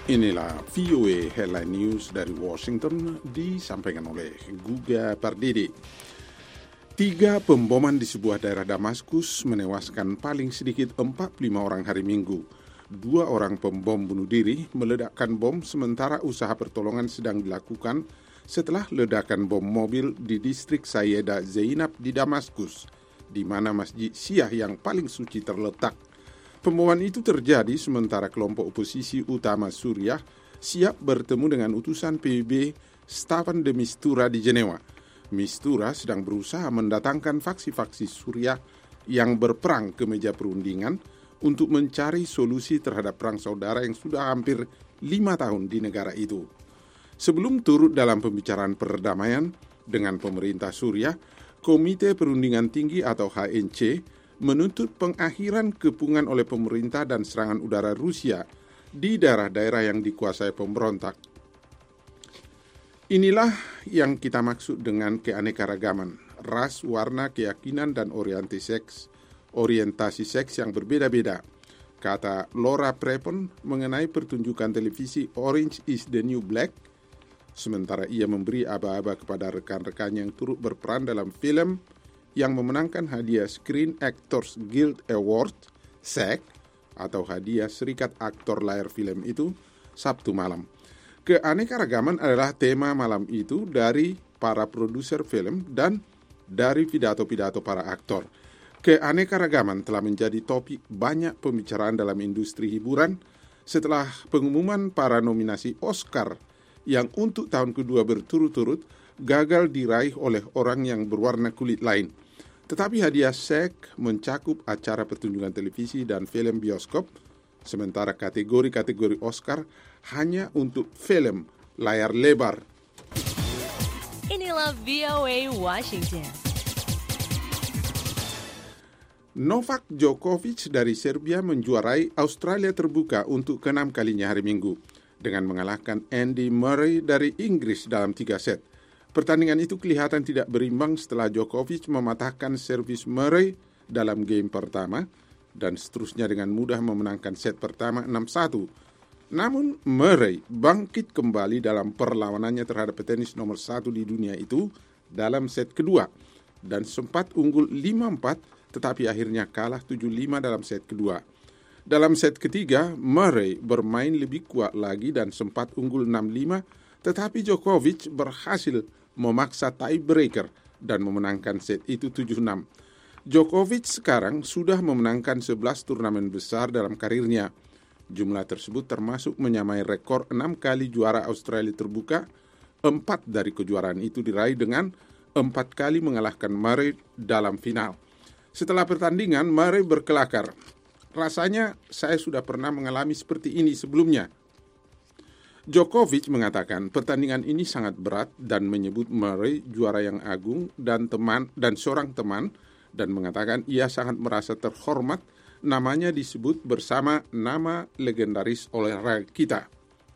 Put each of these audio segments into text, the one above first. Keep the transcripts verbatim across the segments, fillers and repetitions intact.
Inilah V O A Headline News dari Washington disampaikan oleh Guga Pardede. Tiga pemboman di sebuah daerah Damaskus menewaskan paling sedikit empat puluh lima orang hari Minggu. Dua orang pembom bunuh diri meledakkan bom sementara usaha pertolongan sedang dilakukan setelah ledakan bom mobil di distrik Sayyida Zainab di Damaskus, di mana Masjid Syiah yang paling suci terletak. Pemboman itu terjadi sementara kelompok oposisi utama Suriah siap bertemu dengan utusan P B B Staffan de Mistura di Jenewa. Mistura sedang berusaha mendatangkan faksi-faksi Suriah yang berperang ke meja perundingan untuk mencari solusi terhadap perang saudara yang sudah hampir lima tahun di negara itu. Sebelum turut dalam pembicaraan perdamaian dengan pemerintah Suriah, Komite Perundingan Tinggi atau H N C menuntut pengakhiran kepungan oleh pemerintah dan serangan udara Rusia di daerah-daerah yang dikuasai pemberontak. Inilah yang kita maksud dengan keanekaragaman, ras, warna, keyakinan, dan orientasi seks, orientasi seks yang berbeda-beda, kata Laura Prepon mengenai pertunjukan televisi Orange is the New Black, sementara ia memberi aba-aba kepada rekan-rekannya yang turut berperan dalam film yang memenangkan hadiah Screen Actors Guild Award, S A G, atau hadiah Serikat Aktor Layar Film itu, Sabtu malam. Keanekaragaman adalah tema malam itu dari para produser film dan dari pidato-pidato para aktor. Keanekaragaman telah menjadi topik banyak pembicaraan dalam industri hiburan setelah pengumuman para nominasi Oscar yang untuk tahun kedua berturut-turut gagal diraih oleh orang yang berwarna kulit lain. Tetapi hadiah S A G mencakup acara pertunjukan televisi dan film bioskop, sementara kategori-kategori Oscar hanya untuk film layar lebar. Inilah V O A Washington. Novak Djokovic dari Serbia menjuarai Australia terbuka untuk keenam kalinya hari Minggu dengan mengalahkan Andy Murray dari Inggris dalam tiga set. Pertandingan itu kelihatan tidak berimbang setelah Djokovic mematahkan servis Murray dalam game pertama dan seterusnya dengan mudah memenangkan set pertama enam satu. Namun Murray bangkit kembali dalam perlawanannya terhadap petenis nomor satu di dunia itu dalam set kedua dan sempat unggul lima empat tetapi akhirnya kalah tujuh lima dalam set kedua. Dalam set ketiga, Murray bermain lebih kuat lagi dan sempat unggul enam lima, tetapi Djokovic berhasil memaksa tiebreaker dan memenangkan set itu tujuh enam. Djokovic sekarang sudah memenangkan sebelas turnamen besar dalam karirnya. Jumlah tersebut termasuk menyamai rekor enam kali juara Australia terbuka. Empat dari kejuaraan itu diraih dengan empat kali mengalahkan Murray dalam final. Setelah pertandingan, Murray berkelakar. Rasanya saya sudah pernah mengalami seperti ini sebelumnya. Djokovic mengatakan pertandingan ini sangat berat dan menyebut Murray juara yang agung dan teman dan seorang teman dan mengatakan ia sangat merasa terhormat namanya disebut bersama nama legendaris olahraga kita.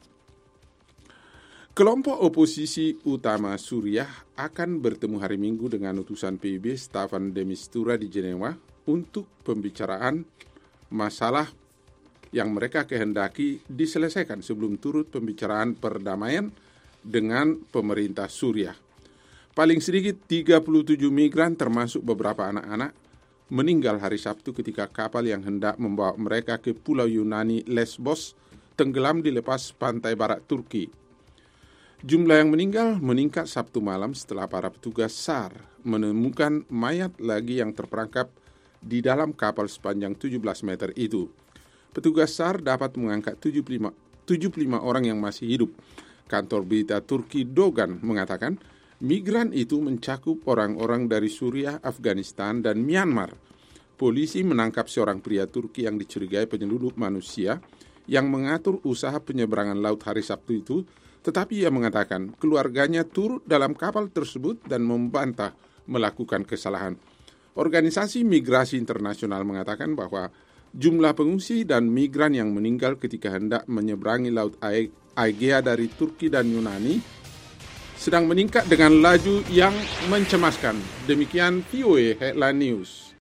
Kelompok oposisi utama Suriah akan bertemu hari Minggu dengan utusan P B B Staffan de Mistura di Jenewa untuk pembicaraan masalah yang mereka kehendaki diselesaikan sebelum turut pembicaraan perdamaian dengan pemerintah Suriah. Paling sedikit tiga puluh tujuh migran termasuk beberapa anak-anak meninggal hari Sabtu ketika kapal yang hendak membawa mereka ke pulau Yunani Lesbos tenggelam di lepas pantai barat Turki. Jumlah yang meninggal meningkat Sabtu malam setelah para petugas S A R menemukan mayat lagi yang terperangkap di dalam kapal sepanjang tujuh belas meter itu. Petugas S A R dapat mengangkat tujuh puluh lima orang yang masih hidup. Kantor berita Turki Dogan mengatakan migran itu mencakup orang-orang dari Suriah, Afghanistan, dan Myanmar. Polisi menangkap seorang pria Turki yang dicurigai penyelundup manusia yang mengatur usaha penyeberangan laut hari Sabtu itu, tetapi ia mengatakan keluarganya turut dalam kapal tersebut dan membantah melakukan kesalahan. Organisasi Migrasi Internasional mengatakan bahwa jumlah pengungsi dan migran yang meninggal ketika hendak menyeberangi Laut Aegea dari Turki dan Yunani sedang meningkat dengan laju yang mencemaskan. Demikian V O A Headline News.